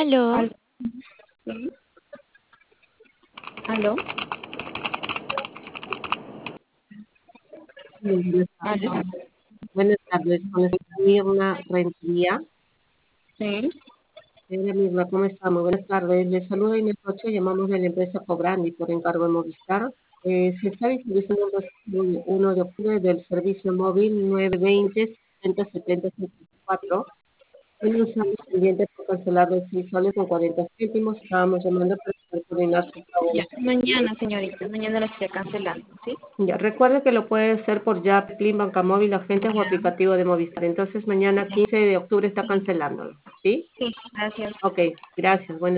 Aló, Aló, sí. Aló, Sí, buenas aló, tardes. Buenas tardes, con la señora Mirna Rentería. sí. Señora Mirna, ¿cómo está? Muy buenas tardes. Les saluda Inés Rocha, llamamos de la empresa Cobrandi por encargo de Movistar. Se está visualizando el 1 de octubre del servicio móvil 920-7070-74. Tenemos un pendiente por cancelar de 6 soles con 40 céntimos. Estábamos llamando para poder coordinar su Ya, pago. mañana, señorita, mañana la estoy cancelando, ¿sí? Ya, recuerde que lo puede hacer por Yape, Plin, Banca Móvil, agentes o Ya, aplicativo de Movistar. Entonces mañana ya. 15 de octubre está Sí, cancelándolo, ¿sí? sí, gracias. Ok, gracias. Buenas